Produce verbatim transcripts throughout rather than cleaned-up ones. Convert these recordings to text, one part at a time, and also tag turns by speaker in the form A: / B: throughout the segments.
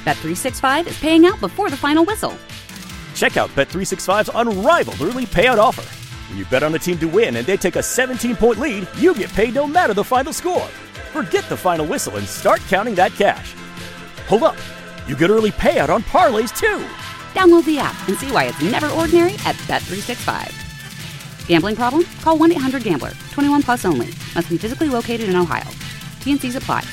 A: Bet three sixty-five is paying out before the final whistle.
B: Check out Bet three sixty-five's unrivaled early payout offer. When you bet on a team to win and they take a seventeen-point lead, you get paid no matter the final score. Forget the final whistle and start counting that cash. Hold up. You get early payout on parlays, too.
A: Download the app and see why it's never ordinary at Bet three sixty-five. Gambling problem? Call one eight hundred gambler. twenty-one plus only. Must be physically located in Ohio. T N Cs apply.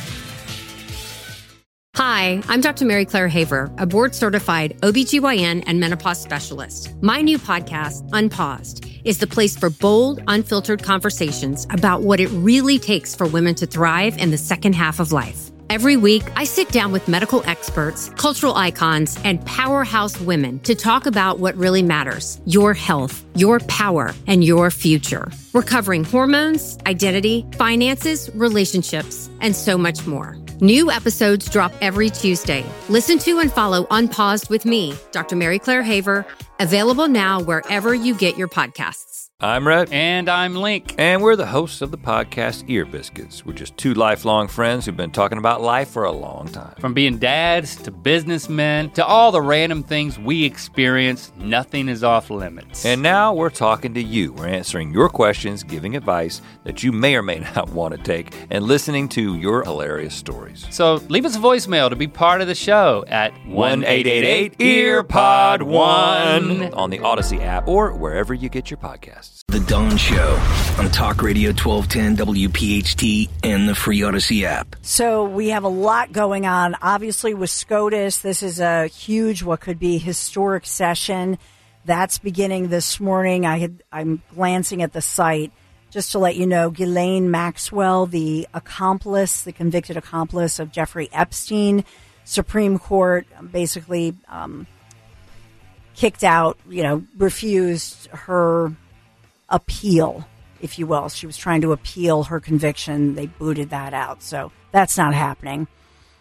C: Hi, I'm Doctor Mary Claire Haver, a board-certified O B G Y N and menopause specialist. My new podcast, Unpaused, is the place for bold, unfiltered conversations about what it really takes for women to thrive in the second half of life. Every week, I sit down with medical experts, cultural icons, and powerhouse women to talk about what really matters: your health, your power, and your future. We're covering hormones, identity, finances, relationships, and so much more. New episodes drop every Tuesday. Listen to and follow Unpaused with me, Doctor Mary Claire Haver, available now wherever you get your podcasts.
D: I'm Rhett.
E: And I'm Link.
D: And we're the hosts of the podcast Ear Biscuits. We're just two lifelong friends who've been talking about life for a long time.
E: From being dads to businessmen to all the random things we experience, nothing is off limits.
D: And now we're talking to you. We're answering your questions, giving advice that you may or may not want to take, and listening to your hilarious stories.
E: So leave us a voicemail to be part of the show at
D: one eight eight eight E A R P O D one on the Odyssey app or wherever you get your podcasts.
F: The Dawn Show on Talk Radio twelve ten W P H T and the free Odyssey app.
G: So we have a lot going on. Obviously with SCOTUS, this is a huge, what could be historic session. That's beginning this morning. I had, I'm glancing at the site just to let you know, Ghislaine Maxwell, the accomplice, the convicted accomplice of Jeffrey Epstein, Supreme Court basically um, kicked out, you know, refused her appeal, if you will. She was trying to appeal her conviction. They booted that out. So that's not happening.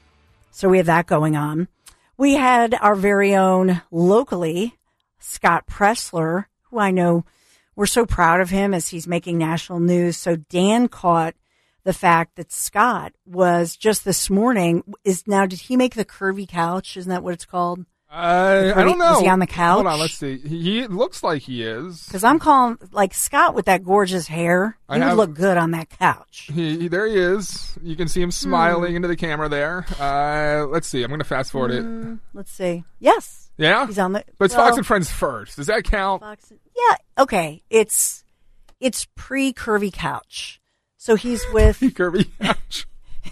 G: So we have that going on. We had our very own locally, Scott Presler, who I know we're so proud of him as he's making national news. So Dan caught the fact that Scott was just this morning is now, did he make the curvy couch? Isn't that what it's called?
H: Uh, I don't know.
G: Is he on the couch?
H: Hold on, let's see. He, he looks like he is.
G: Because I'm calling, like, Scott with that gorgeous hair, he I would have, look good on that couch.
H: He, he, there he is. You can see him smiling mm. into the camera there. Uh, let's see. I'm going to fast forward mm,
G: it. Let's see. Yes.
H: Yeah?
G: He's on the...
H: But it's
G: well,
H: Fox and Friends first. Does that count?
G: Fox and, yeah. Okay. It's it's pre-curvy couch. So he's with...
H: Curvy couch.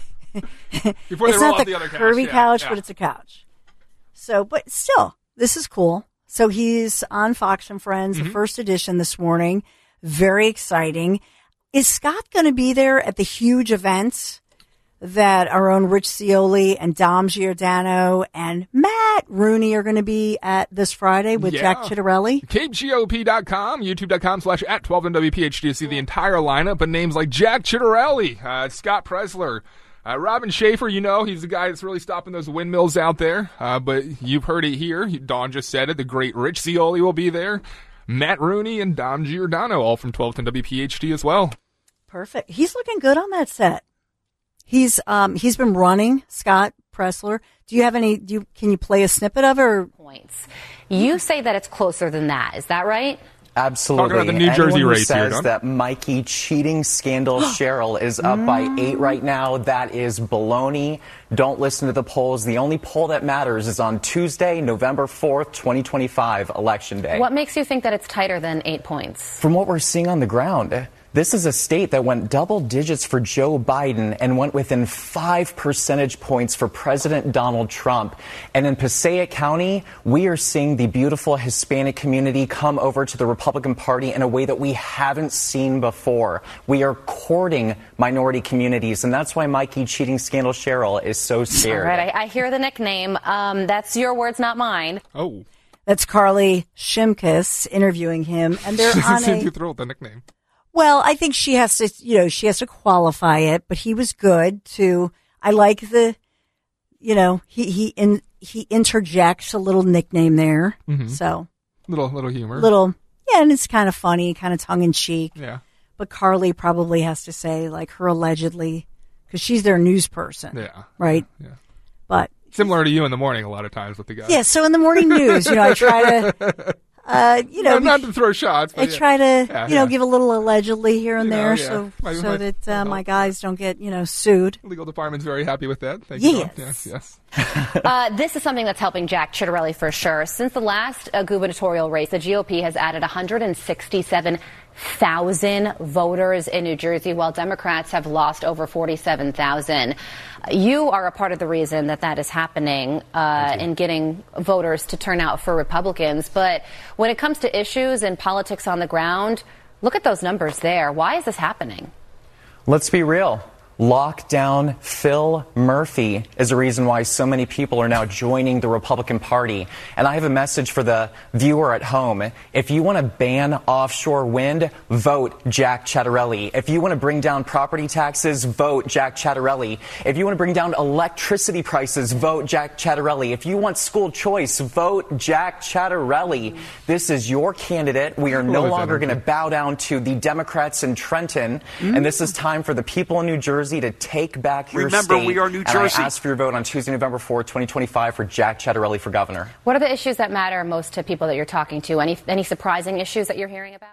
H: Before
G: it's
H: they roll
G: not
H: off
G: the,
H: the other couch.
G: curvy
H: yeah,
G: couch,
H: yeah.
G: but it's a couch. So, but still, this is cool. So he's on Fox and Friends, mm-hmm. the first edition this morning. Very exciting. Is Scott going to be there at the huge event that our own Rich Scioli and Dom Giordano and Matt Rooney are going to be at this Friday with
H: yeah.
G: Jack Chitterelli?
H: Cape G O P dot com, YouTube.com slash at twelve N W P H T to see the entire lineup, but names like Jack Chitterelli, uh, Scott Presler, Uh, Robin Schaefer, you know, he's the guy that's really stopping those windmills out there. Uh, but you've heard it here. Dawn just said it. The great Rich Scioli will be there. Matt Rooney and Dom Giordano, all from twelve ten W P H T as well.
G: Perfect. He's looking good on that set. He's um he's been running, Scott Presler. Do you have any? Do you can you play a snippet of it? Or?
I: Points. You say that it's closer than that. Is that right?
J: Absolutely.
H: Talking about the New Jersey
J: Anyone who
H: race
J: says
H: here,
J: that Mikey cheating scandal Cheryl is up by eight right now, that is baloney. Don't listen to the polls. The only poll that matters is on Tuesday, November fourth, twenty twenty-five, Election Day.
I: What makes you think that it's tighter than eight points?
J: From what we're seeing on the ground, this is a state that went double digits for Joe Biden and went within five percentage points for President Donald Trump. And in Passaic County, we are seeing the beautiful Hispanic community come over to the Republican Party in a way that we haven't seen before. We are courting minority communities, and that's why Mikey cheating scandal Cheryl is so scared.
I: All right, I, I hear the nickname. Um, that's your words, not mine.
H: Oh.
G: That's Carly Shimkus interviewing him, and they're on
H: seem
G: a...
H: too thrilled with the nickname.
G: Well, I think she has to, you know, she has to qualify it, but he was good to, I like the, you know, he, he, in, he interjects a little nickname there.
H: Mm-hmm.
G: So.
H: Little, little humor.
G: Little, yeah, and it's kind of funny, kind of tongue in cheek.
H: Yeah.
G: But Carly probably has to say, like, her allegedly, because she's their news person.
H: Yeah.
G: Right?
H: Yeah.
G: But
H: Similar to you in the morning a lot of times with the guys.
G: Yeah, so in the morning news, you know, I try to, uh, you know.
H: No, not to throw shots, but
G: I
H: yeah.
G: try to,
H: yeah,
G: you know,
H: yeah.
G: give a little allegedly here and
H: You know,
G: there
H: yeah.
G: so
H: My-
G: so
H: my-
G: that uh,
H: my-
G: my guys don't get, you know, sued.
H: Legal department's very happy with that. Thank you.
G: Yes.
H: Dawn. Yes, yes.
I: Uh, this is something that's helping Jack Ciattarelli for sure. Since the last uh, gubernatorial race, the G O P has added one hundred sixty-seven thousand voters in New Jersey, while Democrats have lost over forty-seven thousand. You are a part of the reason that that is happening uh, in getting voters to turn out for Republicans. But when it comes to issues and politics on the ground, look at those numbers there. Why is this happening?
J: Let's be real. Lockdown Phil Murphy is the reason why so many people are now joining the Republican Party. And I have a message for the viewer at home. If you want to ban offshore wind, vote Jack Ciattarelli. If you want to bring down property taxes, vote Jack Ciattarelli. If you want to bring down electricity prices, vote Jack Ciattarelli. If you want school choice, vote Jack Ciattarelli. This is your candidate. We are no longer going to bow down to the Democrats in Trenton. And this is time for the people in New Jersey to take back your
K: Remember,
J: state.
K: we are New
J: And
K: Jersey.
J: I ask for your vote on Tuesday, November fourth, twenty twenty-five for Jack Ciattarelli for governor.
I: What are the issues that matter most to people that you're talking to? Any any surprising issues that you're hearing about?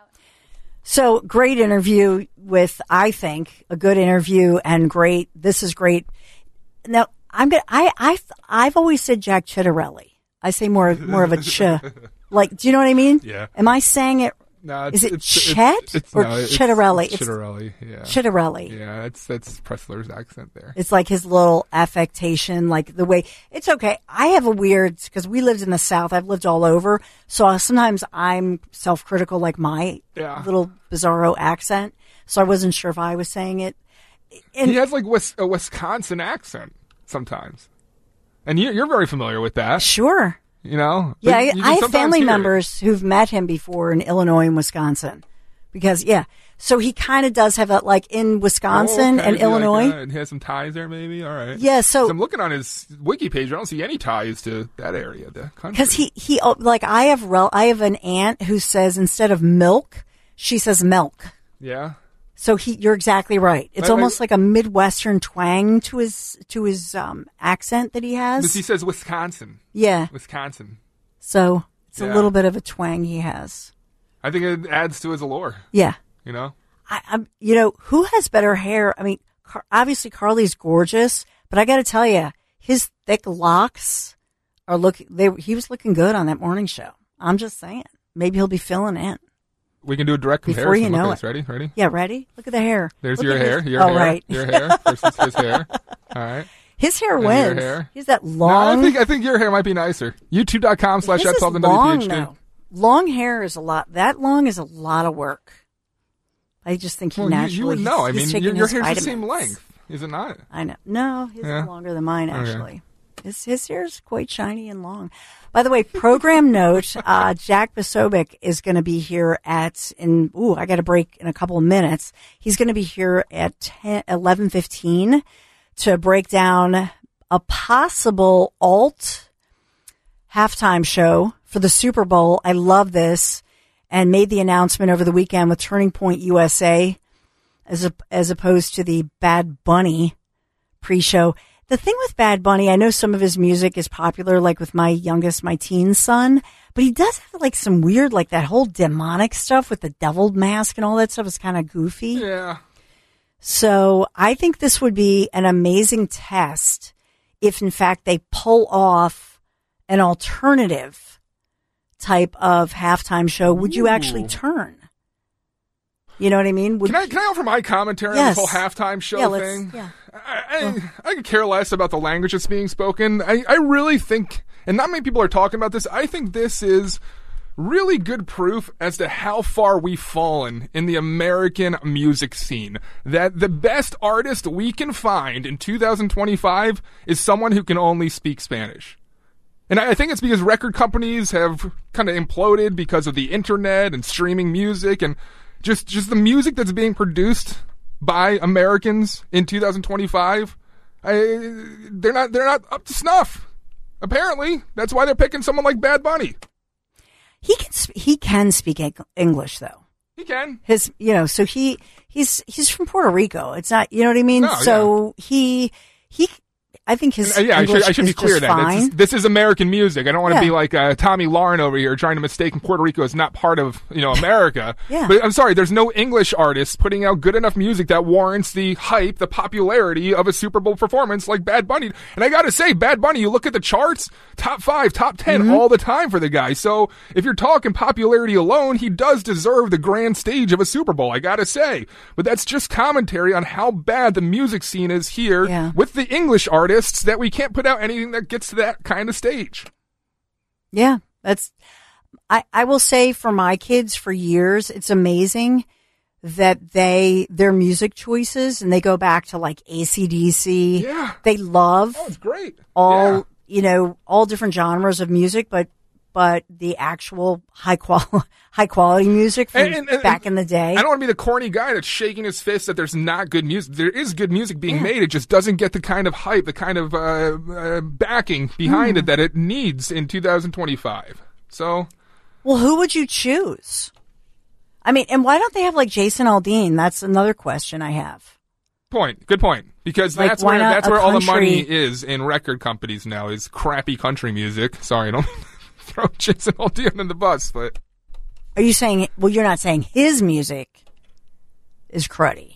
G: So great interview with, I think, a good interview and great. This is great. Now I'm gonna. I I I've always said Jack Ciattarelli. I say more more of a ch. Like, do you know what I mean?
H: Yeah.
G: Am I saying it?
H: No, it's,
G: is it
H: it's,
G: Chet
H: it's, it's,
G: or
H: no, it's,
G: Ciattarelli?
H: It's Ciattarelli, yeah.
G: Ciattarelli.
H: Yeah, that's that's Pressler's accent there.
G: It's like his little affectation, like the way it's okay. I have a weird, because we lived in the South. I've lived all over. So sometimes I'm self-critical, like my
H: Yeah.
G: little bizarro accent. So I wasn't sure if I was saying it. And
H: he has like West, a Wisconsin accent sometimes. And you, you're very familiar with that.
G: Sure.
H: You know?
G: Yeah,
H: But
G: I,
H: you can
G: I have
H: sometimes
G: family
H: hear it.
G: members who've met him before in Illinois and Wisconsin. Because, yeah. So he kind of does have a, like in Wisconsin
H: Oh, okay.
G: and
H: Is he like,
G: Illinois.
H: uh, he has some ties there, maybe? All right.
G: Yeah, so-
H: 'Cause I'm looking on his wiki page. I don't see any ties to that area of the country.
G: Because he, he, oh, like I have, rel- I have an aunt who says instead of milk, she says milk.
H: Yeah.
G: So he, you're exactly right. It's
H: I- I-
G: almost like a Midwestern twang to his, to his, um, accent that he has.
H: Because he says Wisconsin.
G: Yeah.
H: Wisconsin.
G: So it's
H: Yeah.
G: a little bit of a twang he has.
H: I think it adds to his allure.
G: Yeah.
H: You know?
G: I, I'm, you know, who has better hair? I mean, Car- obviously Carly's gorgeous, but I got to tell you, his thick locks are look. They he was looking good on that morning show. I'm just saying, maybe he'll be filling in
H: We can do a direct comparison.
G: before you
H: Look
G: know
H: at this.
G: it.
H: Ready? Ready?
G: Yeah, ready? Look at the hair.
H: There's
G: Look
H: your
G: at
H: hair.
G: his-
H: Your
G: oh,
H: hair.
G: right.
H: Your hair versus his hair. All right.
G: His hair
H: And
G: wins.
H: your hair.
G: He's that
H: No,
G: long.
H: I think I think your hair might be nicer. YouTube.com slash
G: His
H: at
G: is
H: twelve
G: long,
H: W P H D.
G: though. Long hair is a lot. That long is a lot of work. I just think he
H: Well, you,
G: naturally.
H: you would know. I
G: he's
H: mean,
G: taking
H: your, your
G: his
H: hair's the same
G: vitamins.
H: length, is it not?
G: I know. No, his
H: Yeah.
G: is longer than mine,
H: Okay.
G: actually. His, his hair's quite shiny and long. By the way, program note, uh, Jack Posobiec is going to be here at, in, ooh, I got a break in a couple of minutes. He's going to be here at ten, eleven fifteen to break down a possible alt halftime show for the Super Bowl. I love this, and made the announcement over the weekend with Turning Point U S A as a, as opposed to the Bad Bunny pre-show. The thing with Bad Bunny, I know some of his music is popular, like with my youngest, my teen son, but he does have like some weird, like that whole demonic stuff with the devil mask and all that stuff is kind of goofy.
H: Yeah.
G: So I think this would be an amazing test if in fact they pull off an alternative type of halftime show. Would you actually
H: Ooh.
G: turn? You know what I mean? Would
H: Can I can I offer my commentary
G: Yes.
H: on this whole halftime show
G: Yeah, let's-
H: thing?
G: yeah.
H: I, I, I could care less about the language that's being spoken. I, I really think, and not many people are talking about this, I think this is really good proof as to how far we've fallen in the American music scene. That the best artist we can find in two thousand twenty-five is someone who can only speak Spanish. And I think it's because record companies have kind of imploded because of the internet and streaming music and just, just the music that's being produced by Americans in two thousand twenty-five. I, they're not, they're not up to snuff. Apparently, that's why they're picking someone like Bad Bunny.
G: He can sp- he can speak Eng- English though.
H: He can.
G: His you know so he he's he's from Puerto Rico. It's not you know what I mean.
H: No,
G: so he he I think his
H: yeah,
G: English
H: I should, I should
G: is
H: be clear
G: just
H: that
G: fine.
H: this is, this is American music. I don't want to
G: Yeah.
H: be like uh, Tommy Lauren over here trying to mistake Puerto Rico as not part of you know America.
G: Yeah.
H: But I'm sorry, there's no English artist putting out good enough music that warrants the hype, the popularity of a Super Bowl performance like Bad Bunny. And I gotta say, Bad Bunny, you look at the charts, top five, top ten
G: Mm-hmm.
H: all the time for the guy. So if you're talking popularity alone, he does deserve the grand stage of a Super Bowl. I gotta say, but that's just commentary on how bad the music scene is here
G: Yeah.
H: with the English artists that we can't put out anything that gets to that kind of stage.
G: Yeah, that's. I I will say for my kids for years, it's amazing that they their music choices and they go back to like A C D C.
H: Yeah.
G: They love
H: Oh, it's great.
G: all
H: Yeah.
G: you know all different genres of music, but but the actual high qual high quality music from
H: And- and- and-
G: back in the day.
H: I don't want to be the corny guy that's shaking his fist that there's not good music. There is good music being made. It just doesn't get the kind of hype, the kind of uh, uh, backing behind
G: Mm.
H: it that it needs in two thousand twenty-five. So,
G: Well, who would you choose? I mean, and why don't they have like Jason Aldean? That's another question I have.
H: point. Good point. Because
G: Like,
H: that's
G: why
H: where
G: not
H: that's
G: a
H: where all the
G: country-
H: money is in record companies now is crappy country music. Sorry, I don't throw Jason Aldean in the bus, but
G: Are you saying? Well, you're not saying his music is cruddy.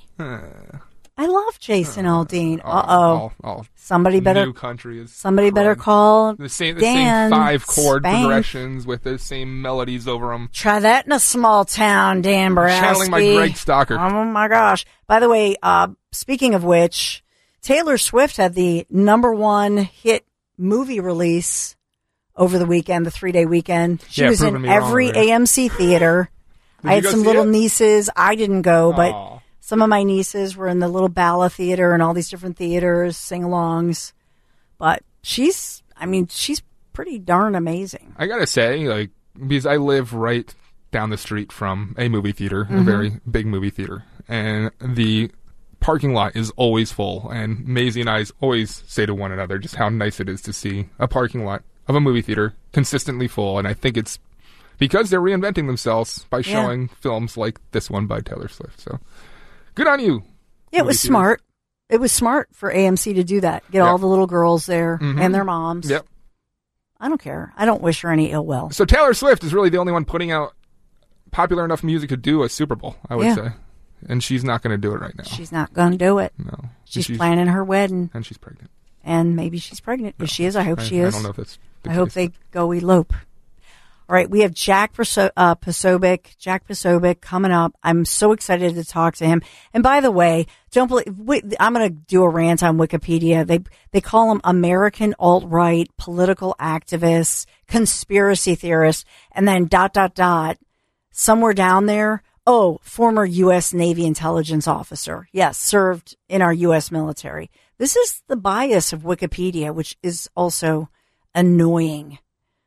G: I love Jason Aldean. Uh oh.
H: all, all
G: Somebody better.
H: new country is
G: Somebody better
H: crud.
G: call
H: the same the
G: Dan
H: same five chord
G: Spank.
H: progressions with the same melodies over them.
G: Try that in a small town, Dan Borowski.
H: Channeling my Greg Stocker.
G: Oh my gosh! By the way, uh, speaking of which, Taylor Swift had the number one hit movie release over the weekend, the three day weekend. She
H: Yeah,
G: was
H: proving
G: in
H: me wrong
G: every
H: there.
G: A M C theater.
H: Did
G: I
H: you
G: had
H: go
G: some
H: see
G: little
H: it?
G: nieces. I didn't go, but
H: Aw.
G: some of my nieces were in the little Bala Theater and all these different theaters, sing-alongs. But she's, I mean, she's pretty darn amazing.
H: I gotta say, like, because I live right down the street from a movie theater,
G: Mm-hmm.
H: a very big movie theater, and the parking lot is always full. And Maisie and I always say to one another just how nice it is to see a parking lot of a movie theater consistently full. And I think it's because they're reinventing themselves by
G: Yeah.
H: showing films like this one by Taylor Swift. So good on you.
G: Yeah, it
H: movie
G: was
H: theaters.
G: smart. It was smart for A M C to do that. Get
H: Yep.
G: all the little girls there
H: Mhm.
G: and their moms.
H: Yep.
G: I don't care. I don't wish her any ill will.
H: So Taylor Swift is really the only one putting out popular enough music to do a Super Bowl, I would
G: Yeah.
H: say. And she's not going to do it right now.
G: She's not going to do it.
H: No.
G: She's,
H: And
G: planning her wedding,
H: And she's pregnant.
G: and maybe she's pregnant. If she is, I hope
H: I,
G: she
H: I
G: is.
H: don't know if that's the
G: I hope
H: case.
G: they go elope. All right, we have Jack Paso- uh, Posobiec, Jack Posobiec coming up. I'm so excited to talk to him. And by the way, don't believe. Wait, I'm going to do a rant on Wikipedia. They they call him American alt-right, political activist, conspiracy theorist, and then dot dot dot. Somewhere down there, oh, former U S Navy intelligence officer. Yes, served in our U S military. This is the bias of Wikipedia, which is also annoying.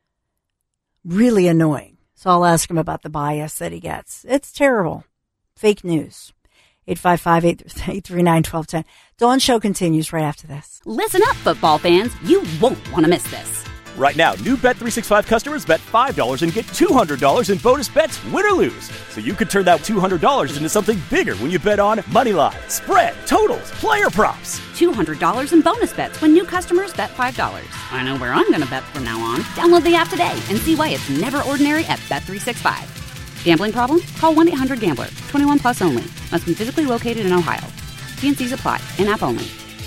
G: Really annoying. So I'll ask him about the bias that he gets. It's terrible. Fake news. eight five five, eight three nine, one two one zero. Dawn Show continues right after this.
A: Listen up, football fans. You won't want to miss this.
B: Right now, new Bet three sixty-five customers bet five dollars and get two hundred dollars in bonus bets, win or lose. So you could turn that two hundred dollars into something bigger when you bet on money line, spread, totals, player props.
A: two hundred dollars in bonus bets when new customers bet five dollars. I know where I'm going to bet from now on. Download the app today and see why it's never ordinary at Bet three sixty-five. Gambling problem? Call one eight hundred gambler. twenty-one plus only. Must be physically located in Ohio. T N Cs apply. In-app only.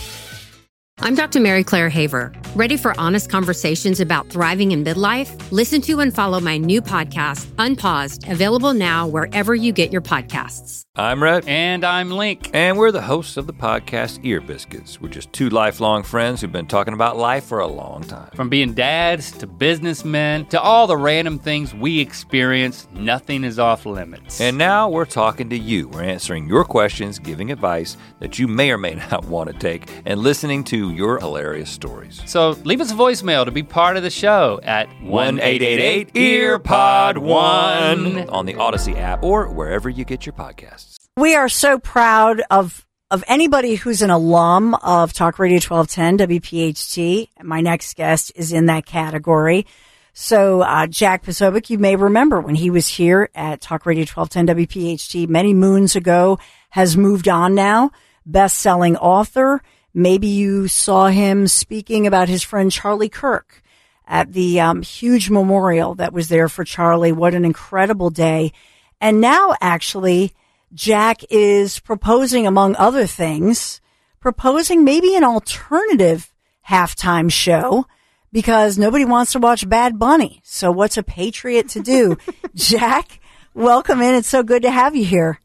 C: I'm Doctor Mary Claire Haver. Ready for honest conversations about thriving in midlife? Listen to and follow my new podcast, Unpaused, available now wherever you get your podcasts.
D: I'm Rhett.
E: And I'm Link.
D: And we're the hosts of the podcast Ear Biscuits. We're just two lifelong friends who've been talking about life for a long time.
E: From being dads to businessmen to all the random things we experience, nothing is off limits.
D: And now we're talking to you. We're answering your questions, giving advice that you may or may not want to take, and listening to your hilarious stories.
E: So leave us a voicemail to be part of the show at
D: one eight eight eight ear pod one on the Odyssey app or wherever you get your podcasts.
G: We are so proud of of anybody who's an alum of Talk Radio twelve ten W P H T. My next guest is in that category. So uh, Jack Posobiec, you may remember when he was here at Talk Radio twelve ten W P H T many moons ago, has moved on now. Best-selling author, Maybe you saw him speaking about his friend Charlie Kirk at the um, huge memorial that was there for Charlie. What an incredible day. And now, actually, Jack is proposing, among other things, proposing maybe an alternative halftime show because nobody wants to watch Bad Bunny. So what's a patriot to do? Jack, welcome in. It's so good to have you here.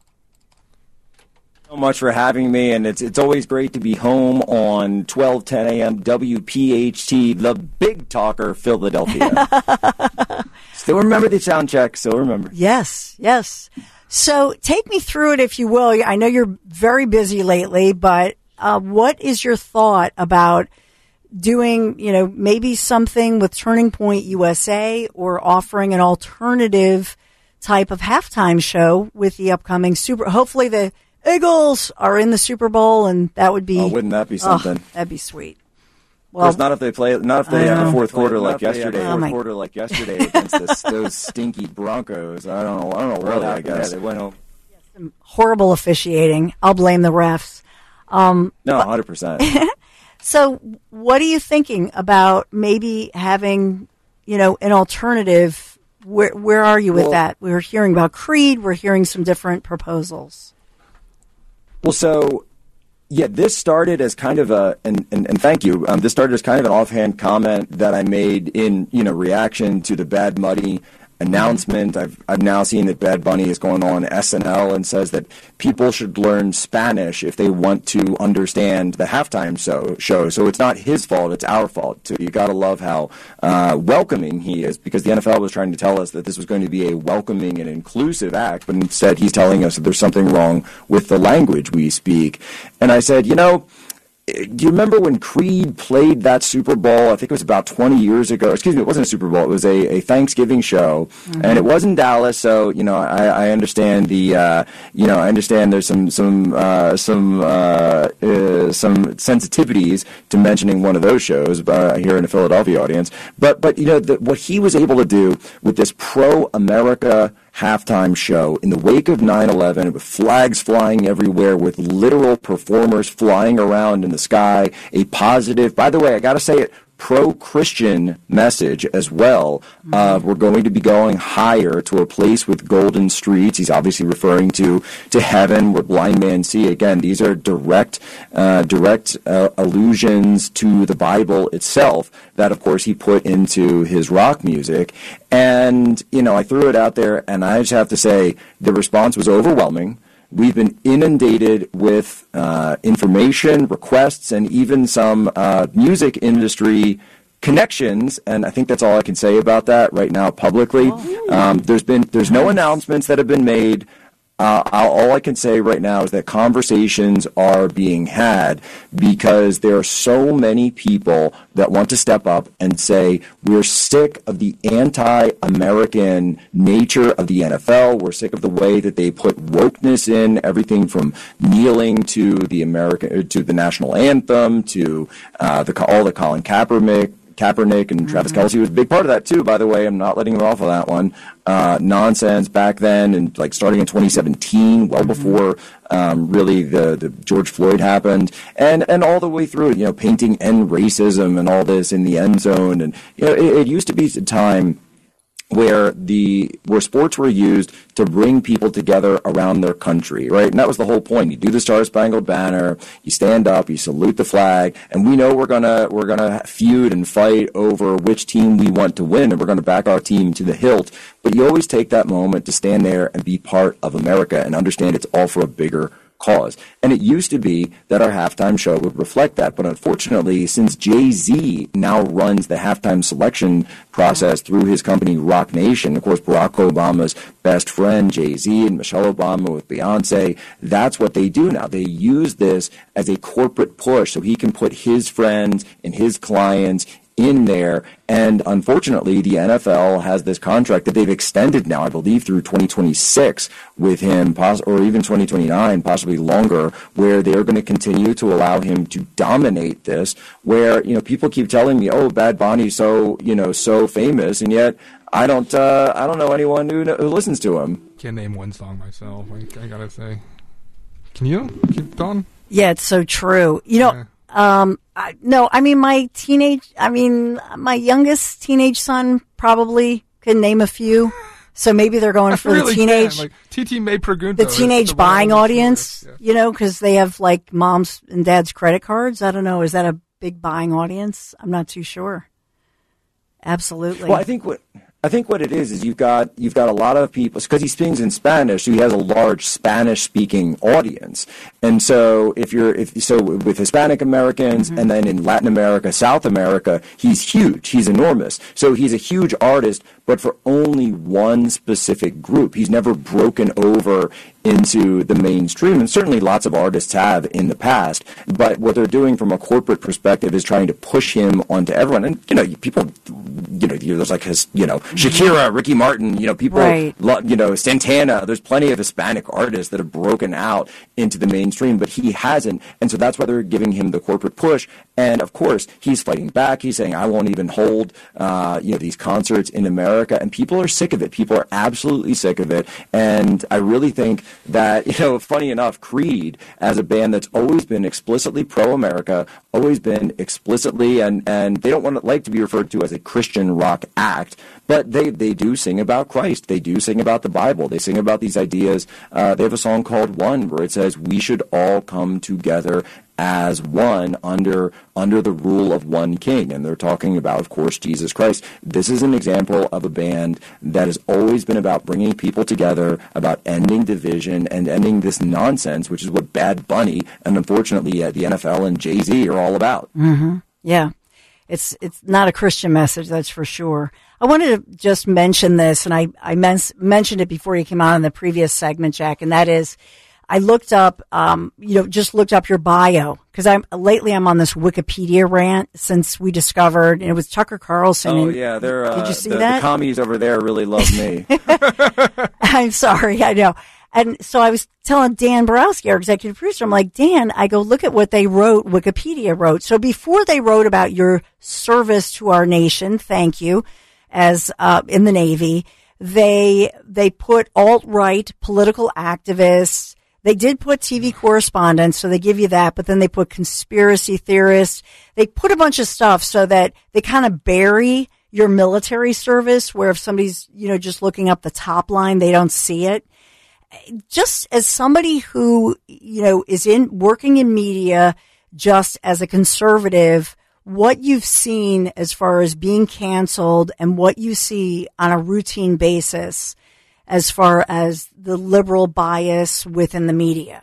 K: So much for having me, and it's it's always great to be home on twelve ten a.m. W P H T, the Big Talker, Philadelphia. Still remember the sound check, still remember.
G: Yes, yes. So take me through it, if you will. I know you're very busy lately, but uh, what is your thought about doing, you know, maybe something with Turning Point U S A or offering an alternative type of halftime show with the upcoming Super, hopefully the Eagles are in the Super Bowl, and that would be,
K: oh, wouldn't that be something?
G: Oh, that'd be sweet.
K: Well, not if they play, not if they have a fourth quarter like yesterday.
G: Oh,
K: fourth quarter like yesterday against this, those stinky Broncos. I don't know. I don't know really. I guess they went home.
G: Some horrible officiating. I'll blame the refs. Um,
K: no, one hundred percent.
G: So, what are you thinking about maybe having, you know, an alternative? Where where are you with well, that? We're hearing about Creed. We're hearing some different proposals.
K: Well, so. Yeah, this started as kind of a, and, and, and thank you, um, this started as kind of an offhand comment that I made in, you know, reaction to the Bad Bunny announcement. I've I've now seen that Bad Bunny is going on S N L and says that people should learn Spanish if they want to understand the halftime show. show. So it's not his fault, it's our fault. So you got to love how uh, welcoming he is, because the N F L was trying to tell us that this was going to be a welcoming and inclusive act, but instead he's telling us that there's something wrong with the language we speak. And I said, you know, do you remember when Creed played that Super Bowl? I think it was about twenty years ago. Excuse me, it wasn't a Super Bowl. It was a, a Thanksgiving show, mm-hmm. and it was in Dallas. So you know, I, I understand the, uh, you know, I understand there's some some uh, some uh, uh, some sensitivities to mentioning one of those shows uh, here in the Philadelphia audience. But but you know, the, what he was able to do with this pro-America halftime show in the wake of nine eleven, with flags flying everywhere, with literal performers flying around in the sky, a positive, by the way, I got to say it, pro-Christian message as well. Uh, we're going to be going higher to a place with golden streets. He's obviously referring to to heaven, where blind men see. Again, these are direct uh, direct uh, allusions to the Bible itself that, of course, he put into his rock music. And, you know, I threw it out there, and I just have to say the response was overwhelming. We've been inundated with uh, information, requests, and even some uh, music industry connections, and I think that's all I can say about that right now publicly. Um, there's been there's no announcements that have been made. Uh, all I can say right now is that conversations are being had, because there are so many people that want to step up and say, we're sick of the anti-American nature of the N F L. We're sick of the way that they put wokeness in everything from kneeling to the American, to the national anthem, to uh, the all the Colin Kaepernick. Kaepernick and Travis mm-hmm. Kelce was a big part of that too, by the way. I'm not letting him off of that one. Uh, nonsense back then, and like starting in twenty seventeen, well mm-hmm. before um, really the, the George Floyd happened, and and all the way through, you know, painting end racism and all this in the end zone. And you know, it, it used to be a time where the where sports were used to bring people together around their country, right? And that was the whole point. You do the Star Spangled Banner, you stand up, you salute the flag, and we know we're gonna we're gonna feud and fight over which team we want to win, and we're gonna back our team to the hilt. But you always take that moment to stand there and be part of America and understand it's all for a bigger cause. And it used to be that our halftime show would reflect that. But unfortunately, since Jay-Z now runs the halftime selection process through his company Rock Nation, of course, Barack Obama's best friend, Jay-Z, and Michelle Obama with Beyonce, that's what they do now. They use this as a corporate push so he can put his friends and his clients in there. And unfortunately, the N F L has this contract that they've extended now, I believe, through twenty twenty-six with him, or even twenty twenty-nine, possibly longer, where they're going to continue to allow him to dominate this, where, you know, people keep telling me, oh, Bad Bunny's so, you know, so famous, and yet I don't, uh, I don't know anyone who, who listens to him.
H: Can't name one song myself, I, I gotta say. Can you? Keep Don?
G: Yeah, it's so true. You know, yeah. Um, I, no, I mean, my teenage, I mean, my youngest teenage son probably can name a few. So maybe they're going for
H: really
G: the teenage,
H: like T T May Pregunto,
G: the teenage
H: the
G: buying audience,
H: yeah.
G: you know, because they have like moms and dads credit cards. I don't know. Is that a big buying audience? I'm not too sure. Absolutely.
K: Well, I think what I think what it is is you've got you've got a lot of people because he speaks in Spanish, so he has a large Spanish-speaking audience. And so if you're if so with Hispanic Americans mm-hmm. and then in Latin America, South America, he's huge. He's enormous. So he's a huge artist, but for only one specific group. He's never broken over into the mainstream, and certainly lots of artists have in the past. But what they're doing from a corporate perspective is trying to push him onto everyone. And you know, people, you know, there's like his, you know, Shakira, Ricky Martin, you know, people,
G: right.
K: you know, Santana. There's plenty of Hispanic artists that have broken out into the mainstream, but he hasn't. And so that's why they're giving him the corporate push. And of course, he's fighting back. He's saying, I won't even hold, uh, you know, these concerts in America. And people are sick of it. People are absolutely sick of it. And I really think that, you know, funny enough, Creed, as a band that's always been explicitly pro-America, always been explicitly, and, and they don't want to like to be referred to as a Christian rock act, but they, they do sing about Christ. They do sing about the Bible. They sing about these ideas. Uh, they have a song called One where it says, we should all come together as one under under the rule of one king. And they're talking about, of course, Jesus Christ. This is an example of a band that has always been about bringing people together, about ending division and ending this nonsense, which is what Bad Bunny and unfortunately uh, the N F L and Jay-Z are all about.
G: Mm-hmm. Yeah. It's it's not a Christian message, that's for sure. I wanted to just mention this, and I, I men- mentioned it before you came on in the previous segment, Jack, and that is, I looked up, um, you know, just looked up your bio because I'm lately I'm on this Wikipedia rant since we discovered, and it was Tucker Carlson.
K: Oh
G: and,
K: yeah, they're uh,
G: did you see
K: the,
G: that?
K: The commies over there really love me.
G: I'm sorry, I know. And so I was telling Dan Borowski, our executive producer, I'm like, Dan, I go, look at what they wrote, Wikipedia wrote. So before they wrote about your service to our nation, thank you, as uh, in the Navy, they they put alt-right political activists. They did put T V correspondents, so they give you that, but then they put conspiracy theorists. They put a bunch of stuff so that they kind of bury your military service, where if somebody's, you know, just looking up the top line, they don't see it. Just as somebody who, you know, is in working in media, just as a conservative, what you've seen as far as being canceled and what you see on a routine basis as far as the liberal bias within the media.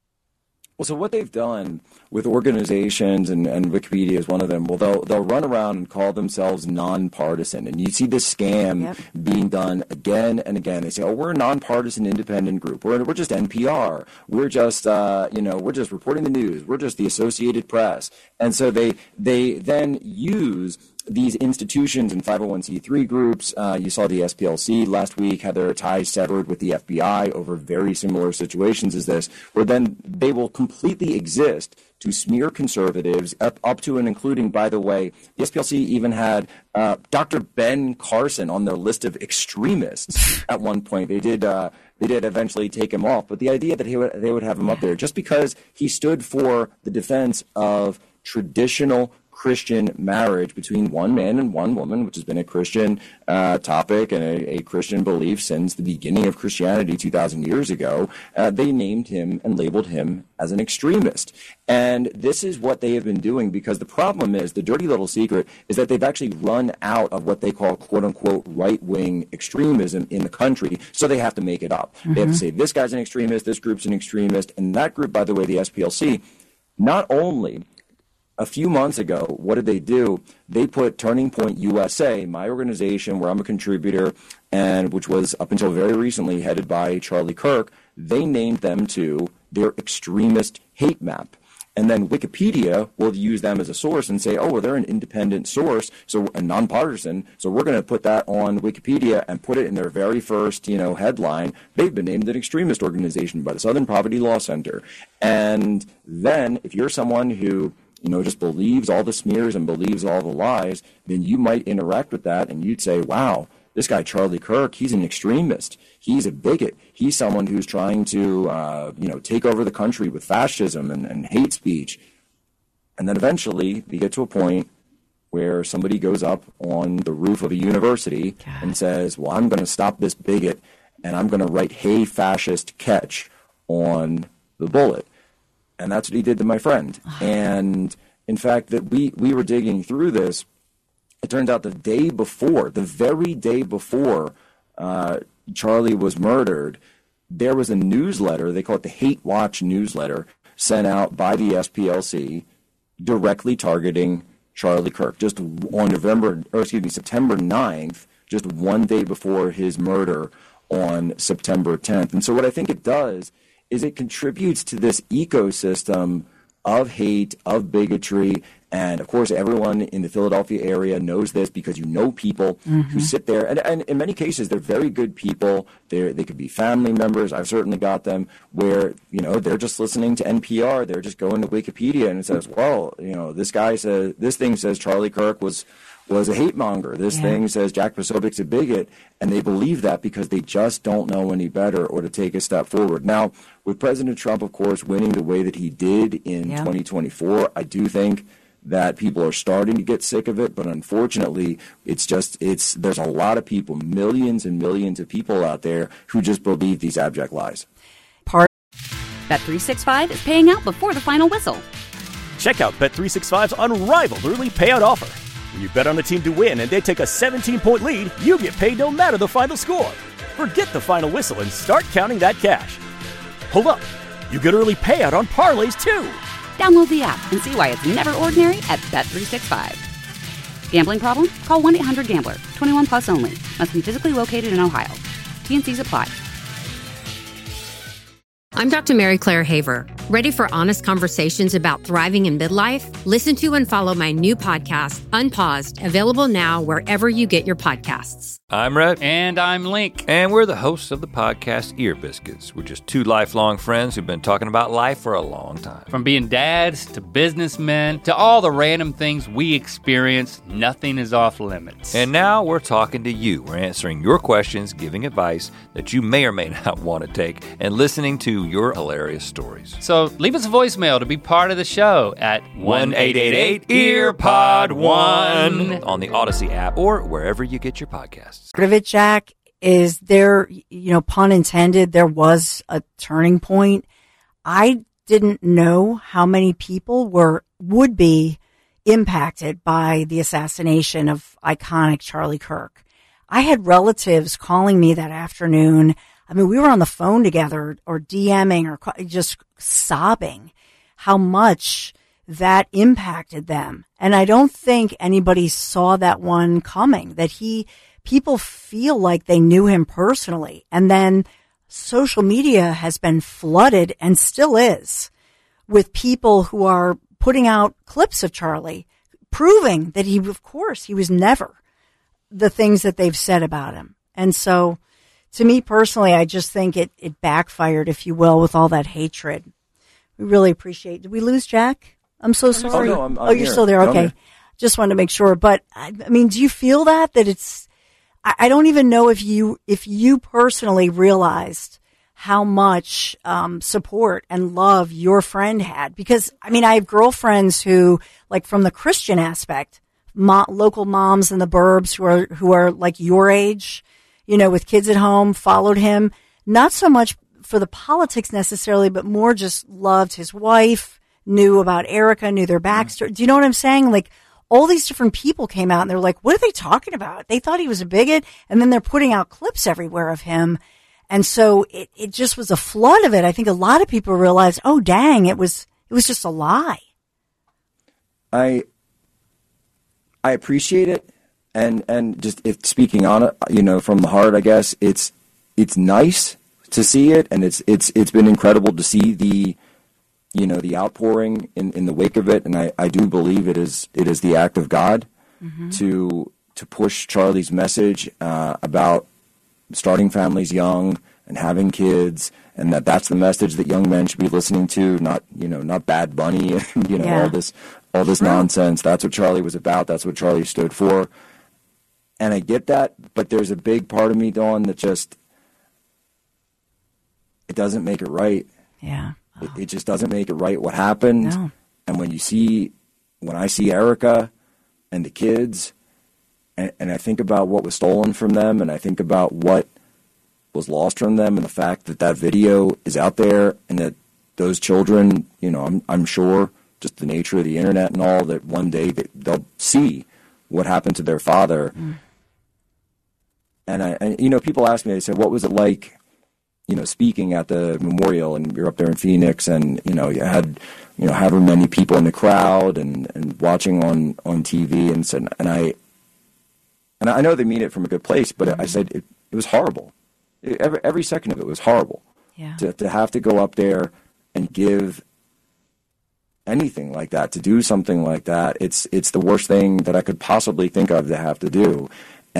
K: Well, so what they've done with organizations, and, and Wikipedia is one of them, well, they'll, they'll run around and call themselves nonpartisan. And you see this scam yep. being done again and again. They say, oh, we're a nonpartisan independent group. We're, we're just N P R. We're just, uh, you know, we're just reporting the news. We're just the Associated Press. And so they they then use these institutions and five oh one c three groups. Uh, you saw the S P L C last week had their ties severed with the F B I over very similar situations as this, where then they will completely exist to smear conservatives up, up to and including, by the way, the S P L C even had uh, Doctor Ben Carson on their list of extremists at one point. They did uh, they did eventually take him off, but the idea that he would, they would have him up there just because he stood for the defense of traditional Christian marriage between one man and one woman, which has been a Christian uh, topic and a, a Christian belief since the beginning of Christianity two thousand years ago, uh, they named him and labeled him as an extremist. And this is what they have been doing, because the problem is, the dirty little secret is that they've actually run out of what they call quote-unquote right-wing extremism in the country, so they have to make it up. Mm-hmm. They have to say, this guy's an extremist, this group's an extremist, and that group, by the way, the S P L C, not only a few months ago, what did they do? They put Turning Point U S A, my organization where I'm a contributor, and which was up until very recently headed by Charlie Kirk, they named them to their extremist hate map. And then Wikipedia will use them as a source and say, oh, well, they're an independent source, so a nonpartisan, so we're going to put that on Wikipedia and put it in their very first, you know, headline. They've been named an extremist organization by the Southern Poverty Law Center. And then if you're someone who, you know, just believes all the smears and believes all the lies, then you might interact with that and you'd say, wow, this guy Charlie Kirk, he's an extremist. He's a bigot. He's someone who's trying to, uh, you know, take over the country with fascism and, and hate speech. And then eventually you get to a point where somebody goes up on the roof of a university God. and says, well, I'm going to stop this bigot, and I'm going to write, hey, fascist, catch on the bullet. And that's what he did to my friend. And in fact, that we, we were digging through this. It turns out the day before, the very day before uh, Charlie was murdered, there was a newsletter, they call it the Hate Watch newsletter, sent out by the S P L C directly targeting Charlie Kirk, just on November, or excuse me, September ninth, just one day before his murder on September tenth. And so what I think it does is it contributes to this ecosystem of hate, of bigotry, and of course everyone in the Philadelphia area knows this because you know people mm-hmm. who sit there, and, and in many cases they're very good people. They they could be family members. I've certainly got them where, you know, they're just listening to N P R. They're just going to Wikipedia and it says, well, you know, this guy says, this thing says Charlie Kirk was was a hate monger. This yeah. thing says Jack Posobiec's a bigot, and they believe that because they just don't know any better or to take a step forward. Now, with President Trump, of course, winning the way that he did in yeah. twenty twenty-four, I do think that people are starting to get sick of it, but unfortunately, it's just, it's, there's a lot of people, millions and millions of people out there who just believe these abject lies.
A: Part Bet three sixty-five is paying out before the final whistle.
B: Check out Bet three sixty-five's unrivaled early payout offer. When you bet on a team to win and they take a seventeen-point lead, you get paid no matter the final score. Forget the final whistle and start counting that cash. Hold up, you get early payout on parlays too.
A: Download the app and see why it's never ordinary at Bet three sixty-five. Gambling problem? Call one eight hundred gambler. twenty-one plus only. Must be physically located in Ohio. T N Cs apply.
C: I'm Doctor Mary Claire Haver. Ready for honest conversations about thriving in midlife? Listen to and follow my new podcast, Unpaused, available now wherever you get your podcasts.
D: I'm Rhett.
E: And I'm Link.
D: And we're the hosts of the podcast Ear Biscuits. We're just two lifelong friends who've been talking about life for a long time.
E: From being dads to businessmen to all the random things we experience, nothing is off limits.
D: And now we're talking to you. We're answering your questions, giving advice that you may or may not want to take, and listening to your hilarious stories.
E: So leave us a voicemail to be part of the show at one eight eight eight E A R P O D one
D: on the Odyssey app or wherever you get your podcasts.
G: Part of it, Jack, is there, you know, pun intended, there was a turning point. I didn't know how many people were would be impacted by the assassination of iconic Charlie Kirk. I had relatives calling me that afternoon. I mean, we were on the phone together or DMing or just sobbing how much that impacted them. And I don't think anybody saw that one coming, that he, people feel like they knew him personally. And then social media has been flooded and still is with people who are putting out clips of Charlie, proving that he, of course, he was never the things that they've said about him. And so, to me personally, I just think it, it backfired, if you will, with all that hatred. We really appreciate. Did we lose Jack? I'm so sorry.
K: Oh, no, I'm, I'm
G: oh you're
K: here.
G: still there. Okay. Just wanted to make sure. But I, I mean, do you feel that, that it's, I, I don't even know if you, if you personally realized how much, um, support and love your friend had. Because, I mean, I have girlfriends who, like from the Christian aspect, mo- local moms in the burbs who are, who are like your age, you know, with kids at home, followed him, not so much for the politics necessarily, but more just loved his wife, knew about Erica, knew their backstory. Do you know what I'm saying? Like, all these different people came out and they're like, what are they talking about? They thought he was a bigot, and then they're putting out clips everywhere of him. And so it, it just was a flood of it. I think a lot of people realized, oh, dang, it was, it was just a lie.
K: I, I appreciate it. And, and just if speaking on it, you know, from the heart, I guess it's, it's nice to see it. And it's, it's, it's been incredible to see the, you know, the outpouring in, in the wake of it. And I, I do believe it is, it is the act of God mm-hmm. to, to push Charlie's message, uh, about starting families young and having kids, and that that's the message that young men should be listening to, not, you know, not Bad Bunny and, you know, yeah. all this, all this True. nonsense. That's what Charlie was about. That's what Charlie stood for. And I get that, but there's a big part of me, Dawn, that just, it doesn't make it right.
G: Yeah.
K: Oh. It, it just doesn't make it right what happened.
G: No.
K: And when you see when I see Erica and the kids, and, and I think about what was stolen from them, and I think about what was lost from them, and the fact that that video is out there, and that those children, you know, I'm, I'm sure, just the nature of the internet and all, that one day they, they'll see what happened to their father. Mm. And, I, and, you know, people ask me, they say, what was it like, you know, speaking at the memorial, and you're up there in Phoenix, and, you know, you had, you know, however many people in the crowd, and, and watching on, on T V, and said, and I, and I know they mean it from a good place, but mm-hmm. I said it, it was horrible. It, every, every second of it was horrible.
G: Yeah.
K: To, to have to go up there and give anything like that, to do something like that, it's, it's the worst thing that I could possibly think of to have to do.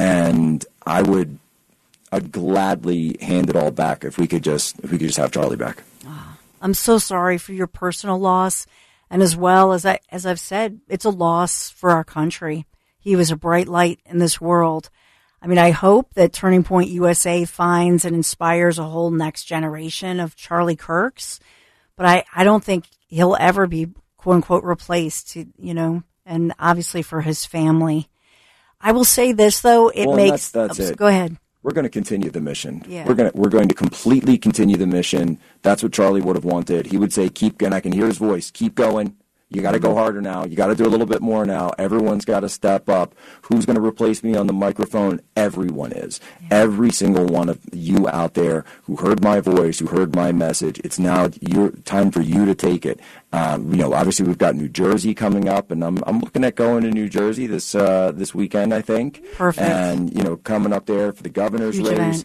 K: And I would, I'd gladly hand it all back if we could just, if we could just have Charlie back.
G: Oh, I'm so sorry for your personal loss, and as well as I, as I've said, it's a loss for our country. He was a bright light in this world. I mean, I hope that Turning Point U S A finds and inspires a whole next generation of Charlie Kirks, but I, I don't think he'll ever be quote unquote replaced, you know, and obviously for his family. I will say this though, it
K: well,
G: makes,
K: that's, that's
G: oh,
K: it.
G: Go ahead.
K: We're going to continue the mission.
G: Yeah.
K: We're going to, we're going to completely continue the mission. That's what Charlie would have wanted. He would say, keep going. I can hear his voice. Keep going. You got to go harder now. You got to do a little bit more now. Everyone's got to step up. Who's going to replace me on the microphone? Everyone is. Yeah. Every single one of you out there who heard my voice, who heard my message, it's now your time for you to take it. Um, you know, obviously we've got New Jersey coming up, and I'm I'm looking at going to New Jersey this uh, this weekend, I think.
G: Perfect.
K: And you know, coming up there for the governor's
G: Huge
K: race.
G: Event.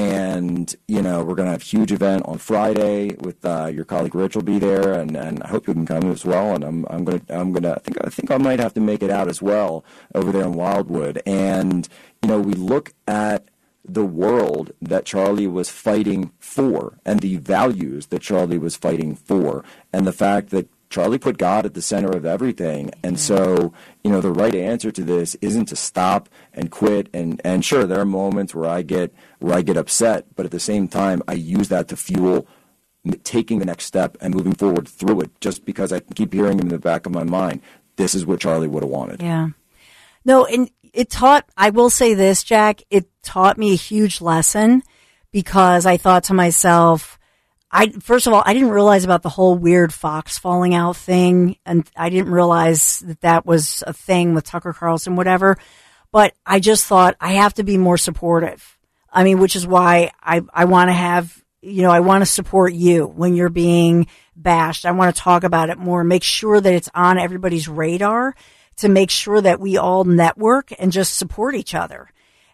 K: And, you know, we're going to have a huge event on Friday with uh, your colleague Rich will be there, and, and I hope you can come as well. And I'm I'm going to I'm going to I think I think I might have to make it out as well over there in Wildwood. And, you know, we look at the world that Charlie was fighting for, and the values that Charlie was fighting for, and the fact that Charlie put God at the center of everything. And so, you know, the right answer to this isn't to stop and quit. And, and sure, there are moments where I get where I get upset, but at the same time, I use that to fuel taking the next step and moving forward through it, just because I keep hearing him in the back of my mind. This is what Charlie would have wanted.
G: Yeah. No, and it taught, I will say this, Jack, it taught me a huge lesson, because I thought to myself, I, first of all, I didn't realize about the whole weird Fox falling out thing, and I didn't realize that that was a thing with Tucker Carlson, whatever. But I just thought I have to be more supportive. I mean, which is why I, I want to have, you know, I want to support you when you're being bashed. I want to talk about it more, make sure that it's on everybody's radar, to make sure that we all network and just support each other.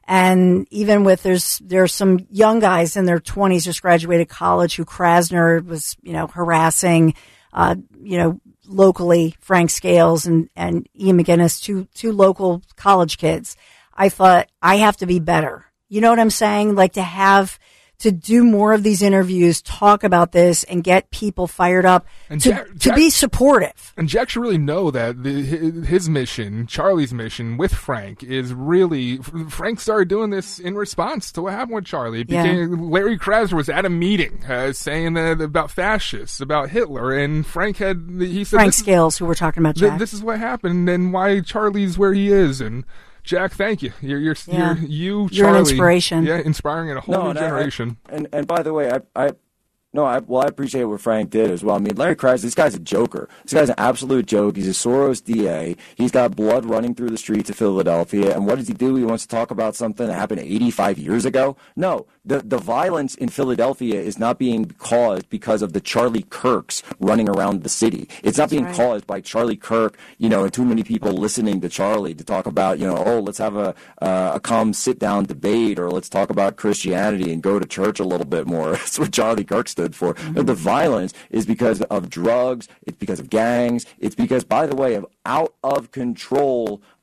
G: And even with, there's, there's some young guys in their twenties, just graduated college, who Krasner was, you know, harassing, uh, you know, locally, Frank Scales and, and Ian McGinnis, two, two local college kids. I thought, I have to be better. You know what I'm saying? Like, to have, to do more of these interviews, talk about this, and get people fired up
H: and
G: to,
H: Jack,
G: to
H: Jack,
G: be supportive.
H: And Jack should really know that the, his mission, Charlie's mission with Frank, is really, Frank started doing this in response to what happened with Charlie. It became, yeah. Larry Krasner was at a meeting uh, saying that about fascists, about Hitler, and Frank had, he said,
G: Frank
H: this,
G: Scales, who we're talking about, Jack.
H: Th- this is what happened, and why Charlie's where he is, and Jack, thank you. You're, you're,
G: yeah.
H: you're you,
G: You're
H: Charlie.
G: an inspiration.
H: Yeah, inspiring a whole
K: no,
H: new
K: and
H: generation.
K: I, and and by the way, I, I no, I well, I appreciate what Frank did as well. I mean, Larry Krasner, this guy's a joker. This guy's an absolute joke. He's a Soros D A. He's got blood running through the streets of Philadelphia. And what does he do? He wants to talk about something that happened eighty-five years ago. No, the the violence in Philadelphia is not being caused because of the Charlie Kirks running around the city. It's not
G: That's
K: being
G: right.
K: caused by Charlie Kirk, you know, and too many people listening to Charlie to talk about, you know, oh, let's have a uh, a calm sit down debate, or let's talk about Christianity and go to church a little bit more. That's what Charlie Kirk stood for. Mm-hmm. The violence is because of drugs. It's because of gangs. It's because, by the way, of out of control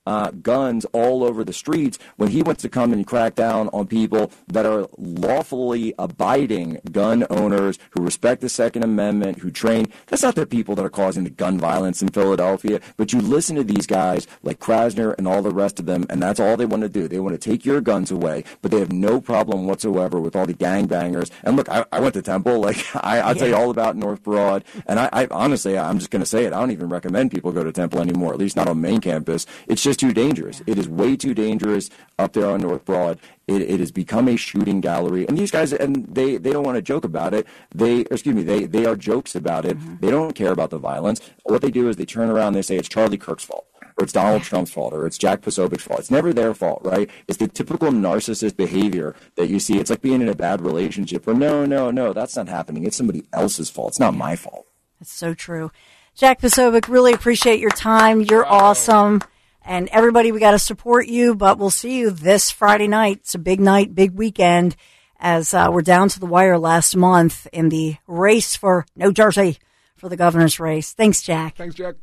K: uh, guns all over the streets when he wants to come and crack down on people that are lawfully abiding gun owners who respect the Second Amendment, who train. That's not the people that are causing the gun violence in Philadelphia. But you listen to these guys like Krasner and all the rest of them, and that's all they want to do. They want to take your guns away, but they have no problem whatsoever with all the gangbangers. And look, I, I went to Temple. Like, I, I'll yeah. tell you all about North Broad. And I, I honestly, I'm just going to say it. I don't even recommend people go to Temple anymore, at least not on main campus. It's just too dangerous. It is way too dangerous up there on North Broad. It, it has become a shooting gallery. And these guys, and they, they don't want to joke about it. They, excuse me, they, they are jokes about it. Mm-hmm. They don't care about the violence. What they do is they turn around and they say it's Charlie Kirk's fault, or it's Donald Trump's fault, or it's Jack Posobic's fault. It's never their fault, right? It's the typical narcissist behavior that you see. It's like being in a bad relationship where, no, no, no, that's not happening. It's somebody else's fault. It's not my fault.
G: That's so true. Jack Posobiec, really appreciate your time. You're oh. awesome. And everybody, we got to support you, but we'll see you this Friday night. It's a big night, big weekend, as uh, we're down to the wire last month in the race for New Jersey for the governor's race. Thanks, Jack.
H: Thanks, Jack.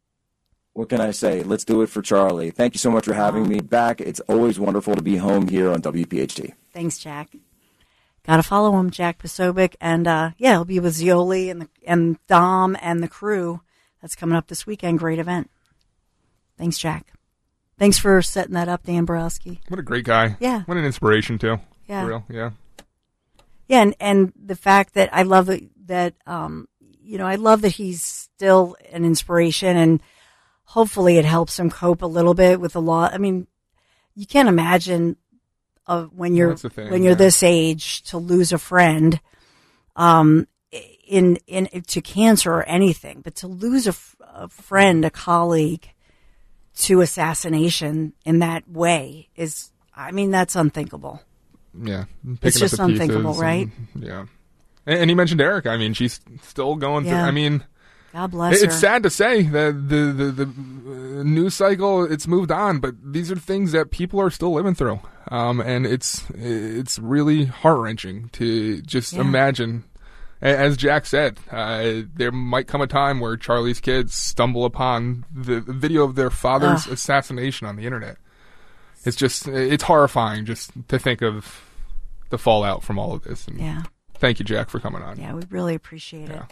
K: What can I say? Let's do it for Charlie. Thank you so much for having me back. It's always wonderful to be home here on W P H T.
G: Thanks, Jack. Got to follow him, Jack Posobiec. And, uh, yeah, he'll be with Zioli and, the, and Dom and the crew. That's coming up this weekend. Great event. Thanks, Jack. Thanks for setting that up, Dan Borowski.
H: What a great guy.
G: Yeah.
H: What an inspiration, too.
G: Yeah.
H: For real, yeah.
G: Yeah, and, and the fact that I love that, that, um, you know, I love that he's still an inspiration, and hopefully it helps him cope a little bit with a lot. I mean, you can't imagine uh, when you're
H: thing,
G: when you're
H: yeah.
G: this age to lose a friend um, in in to cancer or anything, but to lose a, a friend, a colleague, to assassination in that way is, I mean, that's unthinkable.
H: Yeah,
G: it's just unthinkable, right?
H: And, yeah, and, and he mentioned Erica. I mean, she's still going
G: yeah.
H: through. I mean.
G: God bless
H: It's
G: her.
H: sad to say that the, the, the news cycle, it's moved on, but these are things that people are still living through. Um, and it's it's really heart-wrenching to just
G: yeah.
H: imagine. As Jack said, uh, there might come a time where Charlie's kids stumble upon the video of their father's Ugh. assassination on the internet. It's just, it's horrifying just to think of the fallout from all of this. And
G: yeah.
H: Thank you, Jack, for coming on.
G: Yeah, we really appreciate
H: yeah.
G: it.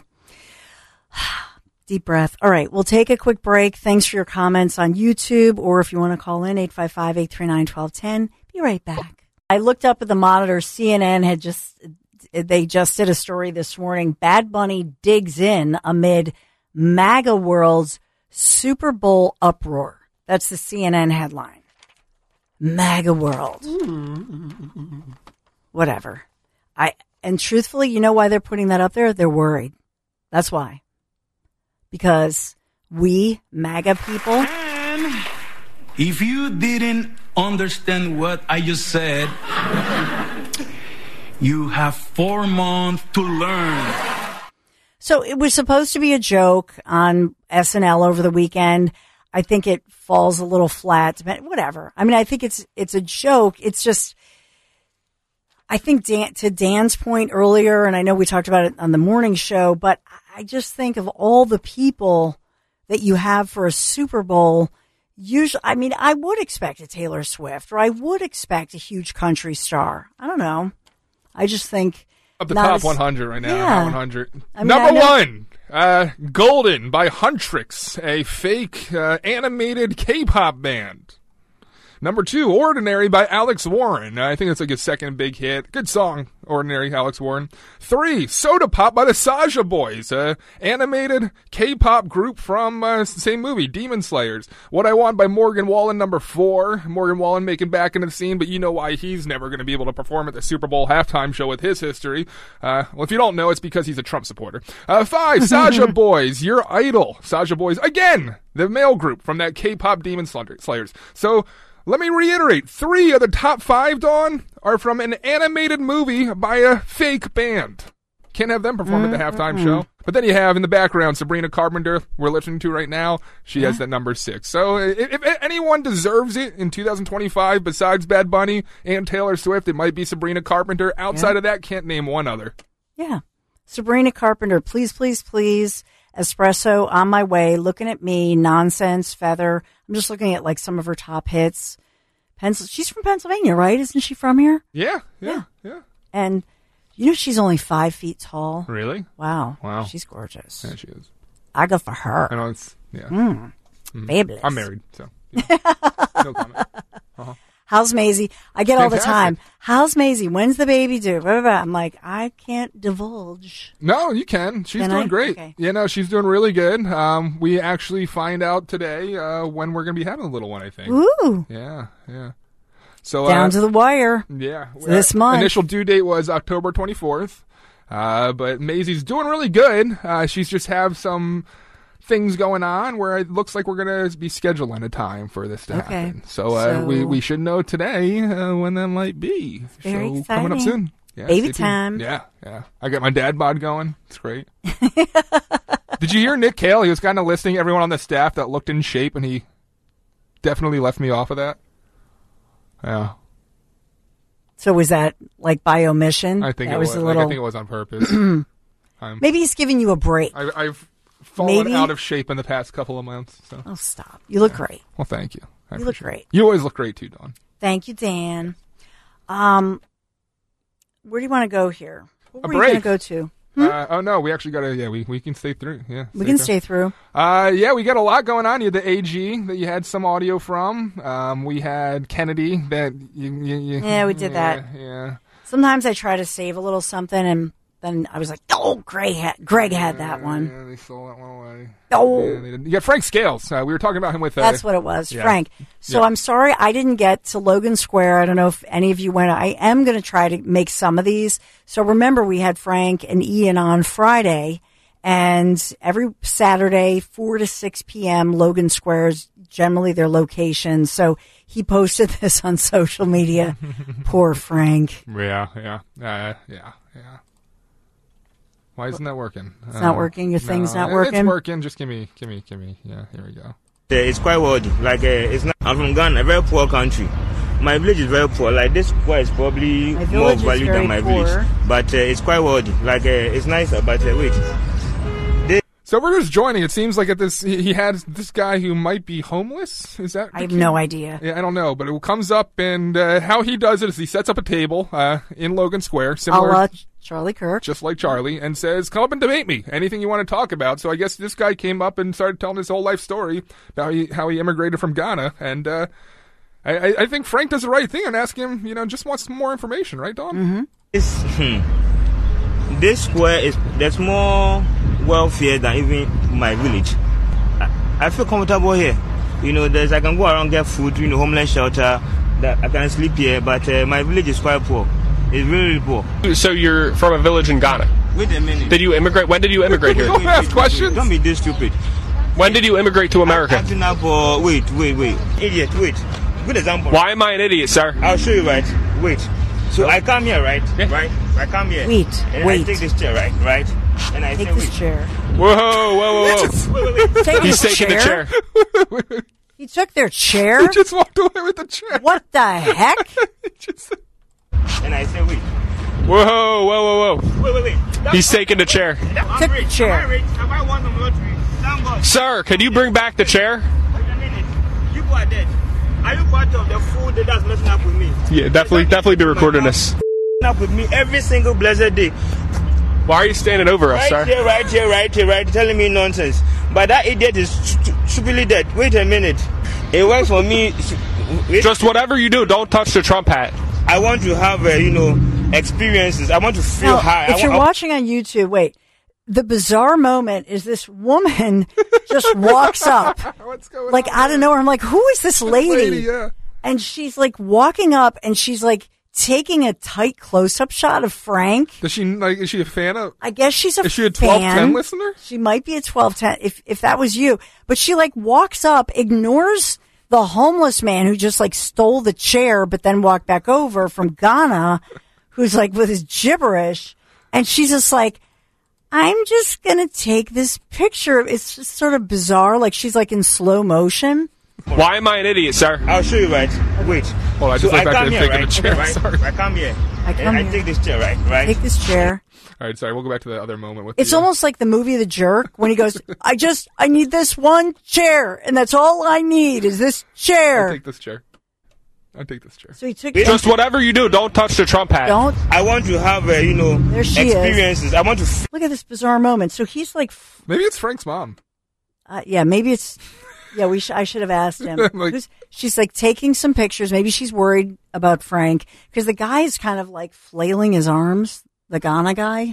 G: Deep breath. All right, we'll take a quick break. Thanks for your comments on YouTube, or if you want to call in, eight five five, eight three nine, one two one zero. Be right back. I looked up at the monitor. C N N had just, they just did a story this morning. Bad Bunny digs in amid MAGA World's Super Bowl uproar. That's the C N N headline. MAGA World. Whatever. I And truthfully, you know why they're putting that up there? They're worried. That's why. Because we, MAGA people...
L: And if you didn't understand what I just said, you have four months to learn.
G: So it was supposed to be a joke on S N L over the weekend. I think it falls a little flat. Whatever. I mean, I think it's it's a joke. It's just... I think Dan, to Dan's point earlier, and I know we talked about it on the morning show, but I just think of all the people that you have for a Super Bowl. Usually, I mean, I would expect a Taylor Swift, or I would expect a huge country star. I don't know. I just think
H: of the top as, one hundred right now.
G: Yeah.
H: one hundred.
G: I mean,
H: Number one, uh, Golden by Huntrix, a fake uh, animated K-pop band. Number two, Ordinary by Alex Warren. I think that's like his second big hit. Good song, Ordinary, Alex Warren. Three, Soda Pop by the Saja Boys, a animated K-pop group from uh, the same movie, Demon Slayers. What I Want by Morgan Wallen. Number four, Morgan Wallen making back into the scene, but you know why he's never going to be able to perform at the Super Bowl halftime show with his history. Uh, well, if you don't know, it's because he's a Trump supporter. Uh, five, Saja Boys, Your Idol. Saja Boys, again, the male group from that K-pop Demon Slayers. So, let me reiterate, three of the top five, Dawn, are from an animated movie by a fake band. Can't have them perform mm-hmm. at the halftime show. But then you have in the background Sabrina Carpenter, we're listening to right now. She yeah. has that number six. So if, if anyone deserves it in two thousand twenty-five besides Bad Bunny and Taylor Swift, it might be Sabrina Carpenter. Outside yeah. of that, can't name one other.
G: Yeah. Sabrina Carpenter, please, please, please Espresso on my way, looking at me, Nonsense, Feather. I'm just looking at like some of her top hits. Pencil. She's from Pennsylvania, right? Isn't she from here?
H: Yeah, yeah, yeah. yeah.
G: And you know she's only five feet tall.
H: Really?
G: Wow.
H: Wow.
G: She's gorgeous.
H: Yeah, she is.
G: I go for her.
H: I know it's yeah.
G: Mm. Mm. Fabulous.
H: I'm married, so yeah. No comment. Uh-huh.
G: How's Maisie? I get all the
H: Fantastic.
G: time. How's Maisie? When's the baby due? Blah, blah, blah. I'm like, I can't divulge.
H: No, you can. She's
G: Can
H: doing
G: I?
H: great.
G: Okay.
H: Yeah, no, she's doing really good. Um, we actually find out today uh, when we're going to be having a little one, I think.
G: Ooh.
H: Yeah, yeah. So
G: Down
H: uh,
G: to the wire.
H: Yeah.
G: So this month.
H: Initial due date was October twenty-fourth. Uh, but Maisie's doing really good. Uh, she's just have some things going on where it looks like we're going to be scheduling a time for this to
G: Okay.
H: happen. So, uh,
G: So-
H: we, we should know today uh, when that might be.
G: Very
H: so coming up
G: exciting.
H: soon. Yeah,
G: Baby
H: stay tuned.
G: time.
H: Yeah, yeah. I got my dad bod going. It's great. Did you hear Nick Cale? He was kind of listing everyone on the staff that looked in shape, and he definitely left me off of that. Yeah.
G: So was that like by omission?
H: I think
G: that
H: it was.
G: a
H: like,
G: little.
H: I think it was on purpose. um,
G: Maybe he's giving you a break.
H: I, I've fallen
G: Maybe?
H: out of shape in the past couple of months. So.
G: Oh, stop! You look great.
H: Well, thank you. I
G: You look
H: appreciate it.
G: great.
H: You always look great too, Dawn.
G: Thank you, Dan. Um, where do you want to go here? What
H: A
G: were you going to
H: break.
G: go to?
H: Uh, oh no, we actually got to. Yeah, we, we can stay through. Yeah,
G: We can stay through.
H: Uh, yeah, we got a lot going on. You had the A G that you had some audio from. Um, we had Kennedy that you. you, you
G: Yeah, we did
H: yeah,
G: that.
H: Yeah.
G: Sometimes I try to save a little something, and then I was like, "Oh, Greg had, Greg had that one."
H: Yeah, they stole that one away.
G: Oh.
H: Yeah, they did. You got Frank Scales. Uh, we were talking about him with. Uh,
G: That's what it was,
H: yeah.
G: Frank. So
H: Yeah.
G: I'm sorry I didn't get to Logan Square. I don't know if any of you went. I am going to try to make some of these. So remember, we had Frank and Ian on Friday, and every Saturday, four to six p.m., Logan Square is generally their location. So he posted this on social media. Poor Frank.
H: Yeah, yeah, uh, yeah, yeah. Why isn't that working?
G: It's not working? Your thing's not working?
H: It's working. Just give me, give me, give me. Yeah, here we go.
M: It's quite worthy. Like, uh, it's not. I'm from Ghana, a very poor country. My village is very poor. Like, this square is probably
G: My
M: more
G: village is
M: valued
G: very
M: than my
G: poor.
M: village. But uh, it's quite worthy. Like, uh, it's nicer. But uh, wait.
H: So we're just joining. It seems like at this, he he had this guy who might be homeless. Is that?
G: I have no idea.
H: Yeah, I don't know, but it comes up, and uh, how he does it is he sets up a table uh, in Logan Square, similar,
G: A la Charlie Kirk,
H: just like Charlie, and says, "Come up and debate me. Anything you want to talk about." So I guess this guy came up and started telling his whole life story about how he, how he immigrated from Ghana, and uh, I, I- I think Frank does the right thing and ask him, you know, just wants some more information, right, Don?
G: Mm-hmm.
M: This, hmm, this square is there's more welfare than even my village. I, I feel comfortable here. You know, there's I can go around get food, you know, homeless shelter. That I can sleep here, but uh, my village is quite poor. It's really, really poor.
N: So you're from a village in Ghana?
M: Wait a minute.
N: Did you immigrate? When did you immigrate here?
M: Don't ask questions. Don't be this stupid.
N: When did you immigrate to America?
M: Acting up for wait, wait, wait, idiot, wait. Good example.
N: Why am I an idiot, sir?
M: I'll show you. Right. Wait. So I come here, right? Right. I come here.
G: Wait,
M: And
G: wait.
M: I take this chair, right? Right. And I
G: Take
M: say,
G: this
M: wait.
G: chair.
N: Whoa, whoa, whoa, whoa.
M: wait, wait, wait.
G: Take
N: He's
G: his
N: taking the
G: chair?
N: chair.
G: He took their chair?
H: He just walked away with the chair.
G: What the heck?
M: And I say, wait.
N: Whoa, whoa, whoa, whoa.
M: Wait, wait, wait.
N: He's taking the chair.
M: I'm
G: Took the
M: rich.
G: chair.
M: Am I rich? Have I won the lottery? Thank God.
N: Sir, can you bring back the chair?
M: Wait a minute. People are dead. Are you part of the food that's messing up with me?
N: Yeah, definitely, definitely be recording this.
M: Messing up with me every single blessed day.
N: Why are you standing over us,
M: Right
N: sir?
M: here, right here, right here, right, telling me nonsense. But that idiot is stu- stupidly dead. Wait a minute. It works for me. Wait.
N: Just whatever you do, don't touch the Trump hat.
M: I want to have, uh, you know, experiences. I want to feel
G: Now,
M: high. I
G: if you're
M: want,
G: watching on YouTube, wait. The bizarre moment is this woman just walks up,
H: What's going
G: like
H: on?
G: out of nowhere. I'm like, who is this lady?
H: lady, yeah.
G: And she's like walking up, and she's like taking a tight close-up shot of Frank.
H: Does she like? Is she a fan of?
G: I guess she's a
H: Is she a
G: fan.
H: twelve ten listener?
G: She might be a twelve ten if if that was you. But she like walks up, ignores the homeless man who just like stole the chair, but then walked back over from Ghana, who's like with his gibberish, and she's just like, I'm just gonna take this picture. It's just sort of bizarre. Like she's like in slow motion.
N: Why am I an idiot, sir?
M: I'll show you, right? Wait.
H: Well, I just
M: so
H: looked
M: I
H: back
M: come
H: and
M: here,
H: think
M: right?
H: of the chair.
M: Okay, right?
H: Sorry.
M: I come here.
G: I come
M: and I
G: here.
M: take this chair, right? Right.
G: Take this chair.
H: All right, sorry. We'll go back to the other moment with.
G: It's
H: the, uh,
G: almost like the movie The Jerk when he goes, I just, I need this one chair, and that's all I need is this chair.
H: I take this chair. I take this chair.
G: So he took
N: Just whatever you do, don't touch the Trump hat.
G: Don't.
M: I want to have, uh, you know,
G: There she
M: experiences.
G: is.
M: I want to. F-
G: Look at this bizarre moment. So he's like, f-
H: Maybe it's Frank's mom.
G: uh, yeah, maybe it's, yeah, we. Sh- I should have asked him.
H: Like-
G: Who's- she's like taking some pictures. Maybe she's worried about Frank because the guy is kind of like flailing his arms. The Ghana guy.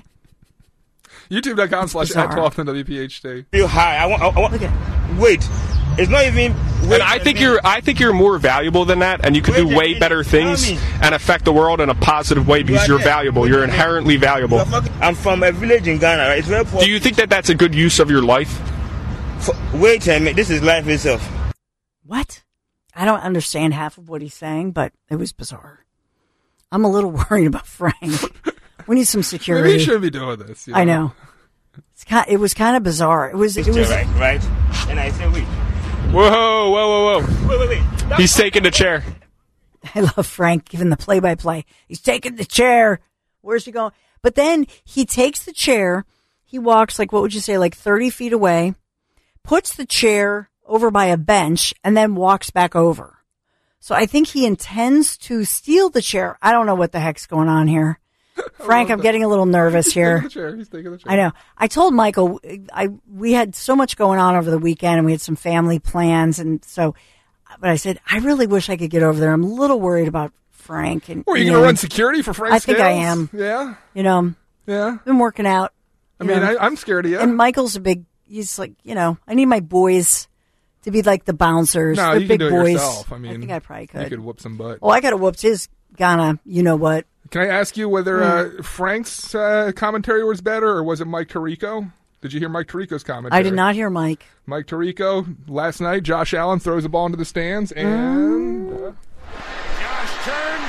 H: YouTube.com slash at
G: Bizarre.
H: twelve ten W P H T.
M: feel high. I want. I, I want.
G: Look at.
M: Wait. It's not even. Wait,
N: And I think you're I think you're more valuable than that, and you can
M: Wait
N: do
M: a
N: way
M: minute,
N: better
M: tell
N: things
M: me.
N: and affect the world in a positive way because
M: are
N: you're
M: there.
N: valuable.
M: Wait
N: You're
M: a minute.
N: inherently valuable.
M: You're fucking- I'm from a village in Ghana, right? It's very poor.
N: Do you think that that's a good use of your life?
M: F- Wait a minute. This is life itself.
G: What? I don't understand half of what he's saying, but it was bizarre. I'm a little worried about Frank. We need some security.
H: Maybe you shouldn't be doing this. you
G: I know. It's kind. It was kind of bizarre. It was.
M: This
G: It
M: chair,
G: was.
M: right? Right. And I say, wait.
N: Whoa, whoa, whoa, whoa!
M: Wait, wait, wait. That's
N: He's taking the chair.
G: I love Frank giving the play-by-play. He's taking the chair. Where's he going? But then he takes the chair. He walks like, what would you say, like thirty feet away, puts the chair over by a bench, and then walks back over. So I think he intends to steal the chair. I don't know what the heck's going on here. Frank, I'm getting a little nervous
H: He's
G: here.
H: taking the chair. He's taking the chair.
G: I know. I told Michael, I we had so much going on over the weekend, and we had some family plans, and so. But I said, I really wish I could get over there. I'm a little worried about Frank. And
H: Well, are you
G: you
H: going to
G: know,
H: run security for Frank
G: I think I
H: Scales?
G: am.
H: Yeah.
G: You know,
H: Yeah.
G: been working out.
H: I
G: you
H: mean,
G: know.
H: I, I'm scared of you.
G: And Michael's a big. He's like, you know, I need my boys to be like the bouncers.
H: no,
G: the
H: you
G: big
H: can do it
G: boys.
H: yourself. I mean,
G: I think I probably could.
H: You could whoop some butt.
G: Well, I could have whooped his Ghana. You know what?
H: Can I ask you whether
G: Mm.
H: uh, Frank's uh, commentary was better or was it Mike Tirico? Did you hear Mike Tirico's commentary?
G: I did not hear Mike.
H: Mike Tirico, last night, Josh Allen throws the ball into the stands and... Uh,
O: Josh turns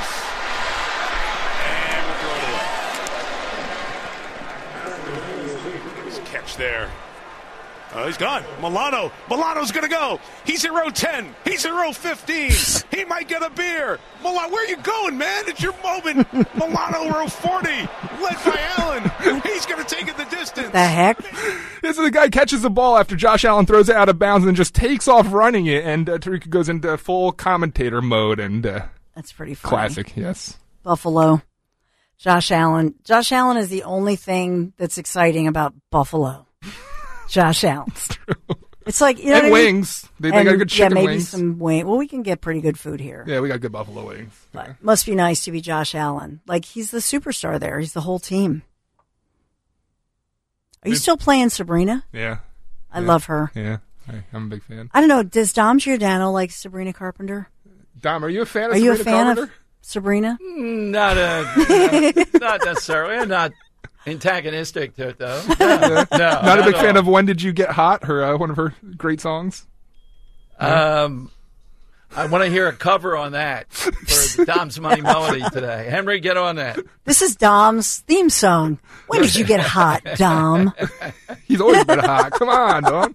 O: and will throw it away. Nice catch there. Oh, he's gone. Milano. Milano's going to go. He's in row ten. He's in row fifteen. He might get a beer. Milano, where are you going, man? It's your moment. Milano, row forty. Led by Allen. He's going to take it the distance.
G: The heck?
H: This is the guy catches the ball after Josh Allen throws it out of bounds and then just takes off running it, and uh, Tirico goes into full commentator mode. And uh,
G: That's pretty funny.
H: classic, yes.
G: Buffalo. Josh Allen. Josh Allen is the only thing that's exciting about Buffalo. Josh Allen. It's like, you know,
H: And
G: what I mean?
H: wings. They, they
G: And,
H: got good
G: yeah,
H: chicken
G: maybe
H: wings.
G: some wing. Well, we can get pretty good food here.
H: Yeah, we got good buffalo wings.
G: But must be nice to be Josh Allen. Like, he's the superstar there. He's the whole team. Are you still playing Sabrina?
H: Yeah.
G: I
H: Yeah.
G: love her.
H: Yeah, I, I'm a big fan.
G: I don't know. Does Dom Giordano like Sabrina Carpenter?
H: Dom, are you a fan of
G: Are you a
H: Sabrina
G: fan
H: Carpenter?
G: of Sabrina?
P: Mm, Not a, not necessarily. I'm not antagonistic to it, though. No, no,
H: Not a big
P: at
H: fan
P: all.
H: of When Did You Get Hot? Her uh, one of her great songs.
P: Um, I want to hear a cover on that for Dom's Money Melody today. Henry, get on that.
G: This is Dom's theme song. When did you get hot, Dom?
H: He's always been hot. Come on, Dom.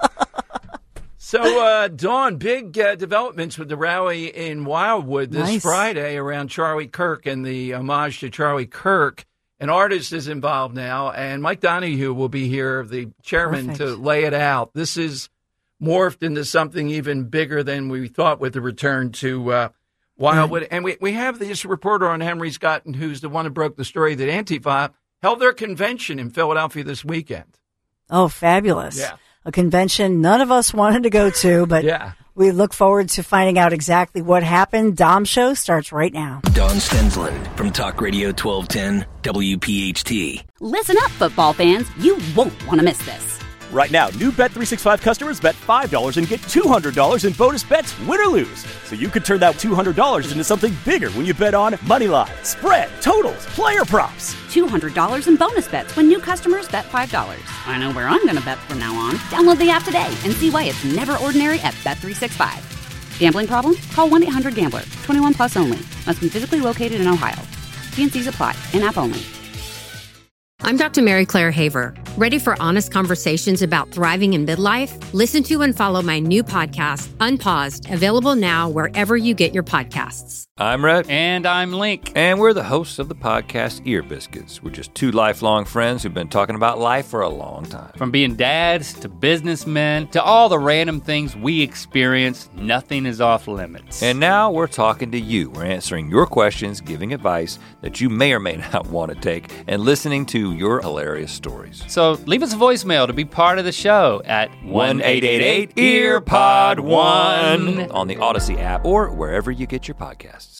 P: So, uh, Dawn, big uh, developments with the rally in Wildwood this
G: Nice.
P: Friday around Charlie Kirk and the homage to Charlie Kirk. An artist is involved now, and Mike Donahue will be here, the chairman,
G: Perfect.
P: to lay it out. This is morphed into something even bigger than we thought with the return to uh, Wildwood. And we, we have this reporter on Henry Scott, who's the one who broke the story that Antifa held their convention in Philadelphia this weekend.
G: Oh, fabulous.
P: Yeah.
G: A convention none of us wanted to go to, but
P: Yeah.
G: we look forward to finding out exactly what happened. Dom Show starts right now.
F: Don Stensland from Talk Radio twelve ten W P H T.
A: Listen up, football fans. You won't want to miss this.
B: Right now, new Bet three sixty-five customers bet five dollars and get two hundred dollars in bonus bets, win or lose. So you could turn that two hundred dollars into something bigger when you bet on money line, spread, totals, player props.
A: two hundred dollars in bonus bets when new customers bet five dollars. I know where I'm going to bet from now on. Download the app today and see why it's never ordinary at Bet three sixty-five. Gambling problem? Call one eight hundred gambler. twenty-one plus only. Must be physically located in Ohio. T and C's apply. In-app only.
C: I'm Doctor Mary Claire Haver. Ready for honest conversations about thriving in midlife? Listen to and follow my new podcast, Unpaused, available now wherever you get your podcasts.
D: I'm Rhett.
E: And I'm Link.
D: And we're the hosts of the podcast Ear Biscuits. We're just two lifelong friends who've been talking about life for a long time.
E: From being dads to businessmen to all the random things we experience, nothing is off limits.
D: And now we're talking to you. We're answering your questions, giving advice that you may or may not want to take, and listening to your hilarious stories.
E: So leave us a voicemail to be part of the show at
D: one eight eight eight, E A R P O D one on the Odyssey app or wherever you get your podcasts.